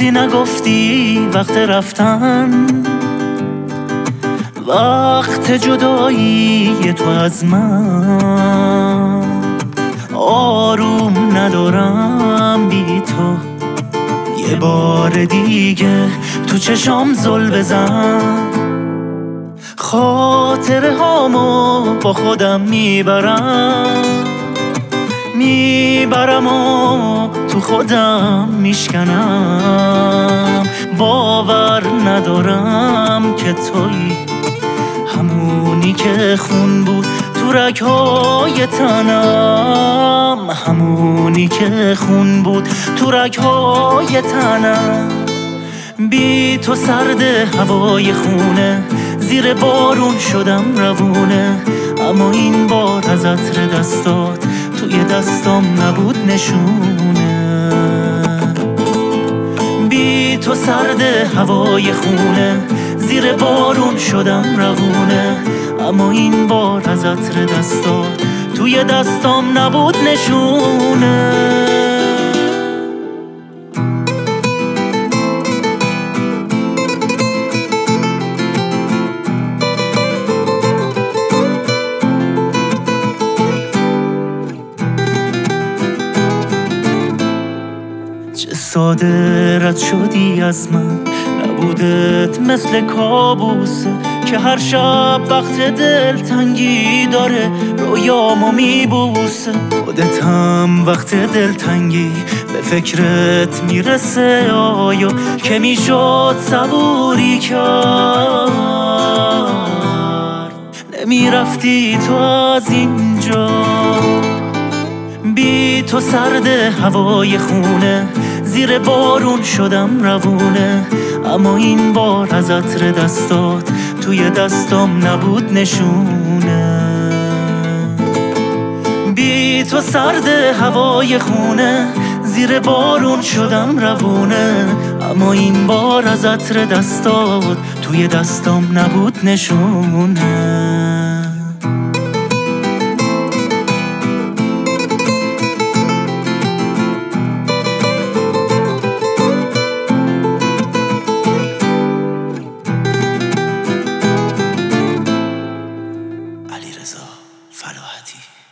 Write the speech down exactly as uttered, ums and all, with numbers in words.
چیزی نگفتی وقت رفتن، وقت جدایی تو از من. آروم ندارم بی تو، یه بار دیگه تو چشام زل بزن. خاطره هامو با خودم میبرم میبرم و تو خودم میشکنم. باور ندارم که تویی همونی که خون بود تو رگ‌های تنم، همونی که خون بود تو رگ‌های تنم. بی تو سرد هوای خونه، زیر بارون شدم روونه. اما این بار از عطر دستات توی دستام نبود نشونه. بی تو سرد هوای خونه، زیر بارون شدم روونه. اما این بار از عطر دستات توی دستام نبود نشونه. چه ساده رد شدی از من، نبودت مثل کابوسه که هر شب وقت دلتنگی داره رویامو میبوسه. خودت هم وقت دلتنگی به فکرت میرسه، آیا که میشد صبوری کرد؟ نمیرفتی تو از اینجا. بی تو سرد هوای خونه، زیر بارون شدم روونه. اما این بار از عطر دستات توی دستام نبود نشونه. بی تو سرد هوای خونه، زیر بارون شدم روونه. اما این بار از عطر دستات توی دستام نبود نشونه. علیرضا فلاحتی.